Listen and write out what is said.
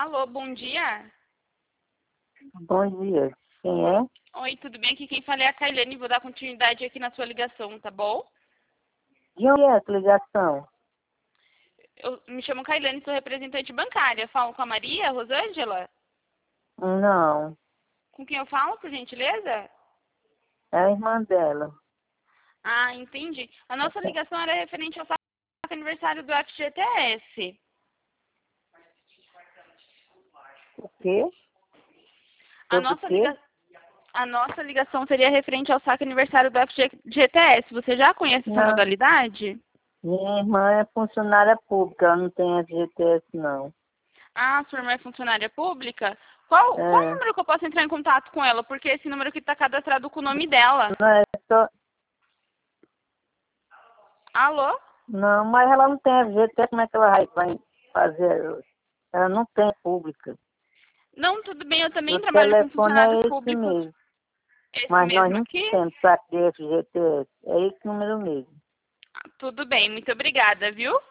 Alô, bom dia. Bom dia. Quem é? Oi, tudo bem? Aqui quem fala é a Kailane. Vou dar continuidade aqui na sua ligação, tá bom? De onde é essa ligação? Eu me chamo Kailane, sou representante bancária. Falo com a Maria Rosângela? Não, Com quem eu falo, por gentileza? é a irmã dela. Ah, entendi. A nossa ligação era referente ao aniversário do FGTS. O quê? A Sobre o nossa, quê? a nossa ligação seria referente ao saque aniversário do FGTS. Você já conhece essa Não, modalidade? minha irmã é funcionária pública, ela não tem FGTS, não. Ah, sua irmã é funcionária pública? Qual É, número que eu posso entrar em contato com ela? Porque esse número aqui está cadastrado com o nome dela. não é só... Alô? Não, mas ela não tem FGTS, como é que ela vai fazer? Ela não tem pública. Não, tudo bem, eu O também trabalho com telefone funcionários é esse públicos. mesmo, Esse mas nós mesmo não aqui? temos saque de FGTS. É esse número mesmo. Tudo bem, muito obrigada, viu?